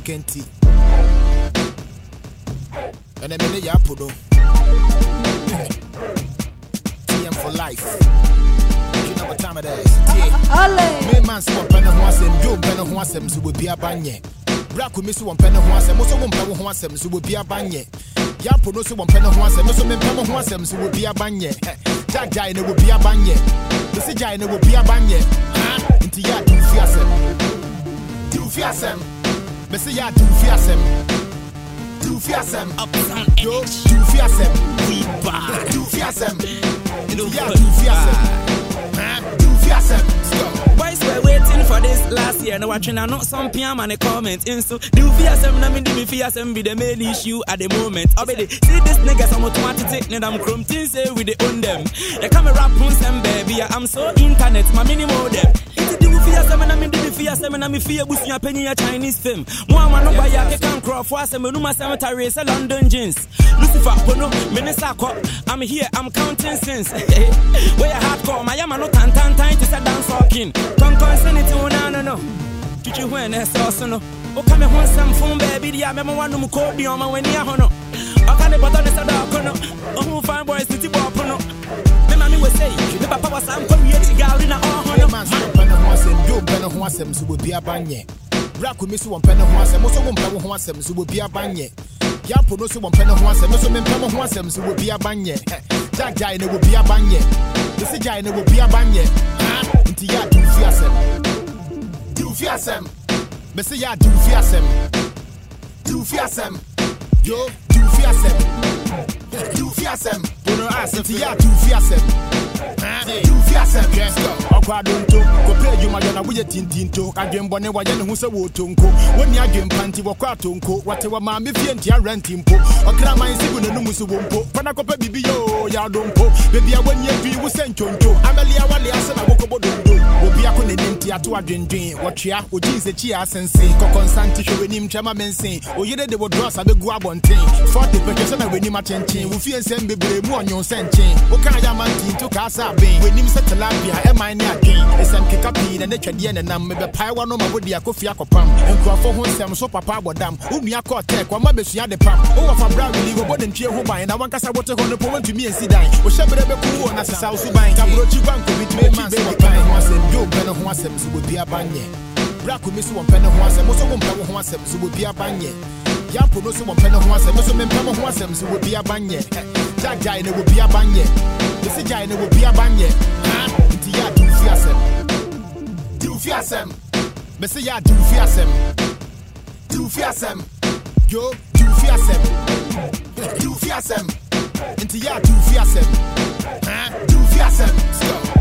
Kenti. And then the Yapudo. TM for life. You know what time it is. Me man so pen ho asem, do pen ho asem so be abanye. Bra ko me so pen ho asem, so won pen ho asem so be abanye. Yapudo so pen ho asem, so me pen ho asem so be abanye. Jajai ne wo be abanye. Me say jai ne wo be abanye. Inti ya do fi asem. Do fi asem. Me say ya do fi asem. Do fiasem up yo do fiasem we buy do fiasem yeah do fiasem do fiasem boys were waiting for this last year no watching not some PM and a comment in so do fiasem na me di me fiasem be the main issue at the moment obede see this niggas I'm automatic need them chrome things say we they own them you come rap some baby I'm so internet my mini modem fiasem na me di fiasem na me fie busia penny a Chinese film mo no buy ya can crop for asem no ma cemetery say London jeans Lucifer pono minister I'm here I'm counting sins where hardcore my am no tan to say dance talking con sanity no chichi when so no o come hon some phone baby dia me wanu mu ko di on ma wani a hono o ka ne bottle de sada kono o hu fine boys city bop no me mami we say the papa was am come here to na on hono man so pen ho asem do pen ho asem so be abanye bra ko me so won pen ho asem so won pen ho asem so be abanye Yapo no so won pen ho asem so me pen ho asem so be abanye jajai ne wo be abanye me say jai ne wo be abanye inti ya do fiasem me say ya do fiasem yo do fiasem no asem ti ya do fiasem yes okwa donto ko pay you majana wo yetintinto adwembo ne waye ne hu se wo tonko woni adwempanti wo kwa tonko wate wa ma me fie ntia rentimpo okra man sigu ne numu so wompo fana ko pa bibi yo ya dompo bebi a woni adwi wo sentonto amelia wale ase na bokobo dondo obi akọ ne ntia to adwendwen wo twea oji se chi asense kokonsanti hwe nim twama mensen oyede de wo dross abegu abonten 40 pekese na weni machenchen wo fie nsem bebre mu onyon senchen wo kan ya man tinto ka sa ben weni se telapia e man ne agen esem kekapi na twade ne nam me be pai wa no mabodi akofi akopam enkrofo ho nsem so papa abodam unua ko tek kwa ma besua de pam wo wa fa bra wili go bodin twie ho ban na wankasa wote ho no po wantumi ensidan wo hyebre be ku wo na sesa so ban tabrochi banko bitme man se ban ho asem do ben ho asem so bo bia banye bra ko mi so won pen ho asem so won pen ho asem so bo bia banye Yapo no so won pen ho asem so me pen ho asem so bo bia banye jajai ne wo bia banye me say jai ne wo bia banye inti ya do fiasem me say ya do fiasem yo do fiasem inti ya do fiasem